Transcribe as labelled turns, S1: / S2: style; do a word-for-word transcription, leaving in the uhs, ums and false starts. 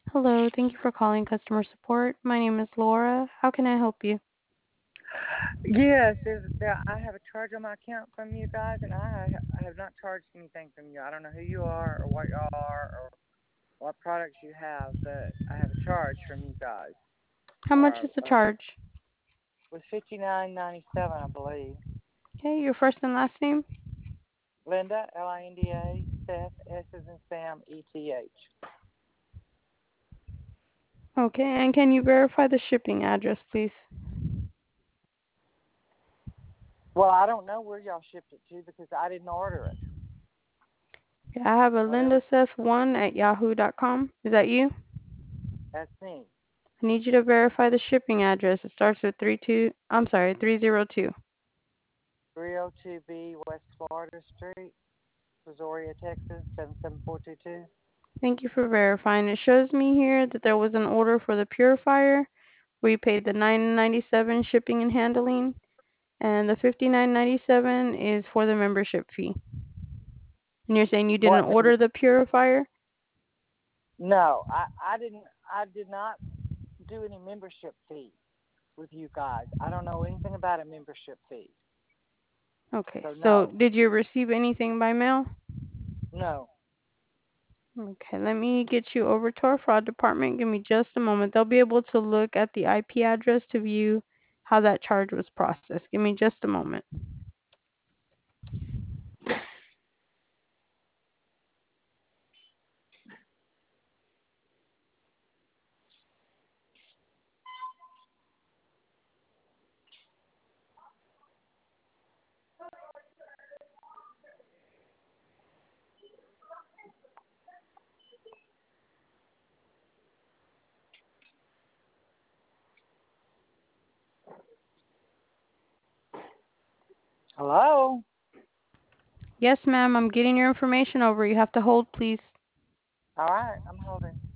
S1: Hello, thank you for calling customer support. My name is Laura. How can I help you?
S2: Yes, there's there. I have a charge on my account from you guys, and I, I have not charged anything from you. I don't know who you are or what you are or what products you have, but I have a charge from you guys.
S1: How much
S2: Or
S1: is the
S2: uh,
S1: charge?
S2: was fifty nine ninety seven, I believe.
S1: Okay, your first and last name?
S2: Linda, L I N D A, Seth, S as in Sam, E T H.
S1: Okay, and can you verify the shipping address, please?
S2: Well, I don't know where y'all shipped it to because I didn't order it.
S1: Okay, I have a
S2: Whatever,
S1: linda seth one at yahoo dot com. Is that you?
S2: that's me.
S1: I need you to verify the shipping address. It starts with three two. I'm sorry, three zero two.
S2: three oh two B West Florida Street, Brazoria, Texas, seven seven four two two.
S1: Thank you for verifying. It shows me here that there was an order for the purifier where you paid the nine ninety-seven shipping and handling, and the fifty-nine ninety-seven is for the membership fee. And you're saying you didn't
S2: What?
S1: order the purifier?
S2: No, I, I didn't. I did not do any membership fee with you guys. I don't know anything about a membership fee.
S1: Okay,
S2: So
S1: so
S2: no,
S1: did you receive anything by mail?
S2: no.
S1: Okay, let me get you over to our fraud department. Give me just a moment. They'll be able to look at the I P address to view how that charge was processed. Give me just a moment.
S2: Hello.
S1: Yes, ma'am, I'm getting your information over. You have to hold, please.
S2: All right, I'm holding.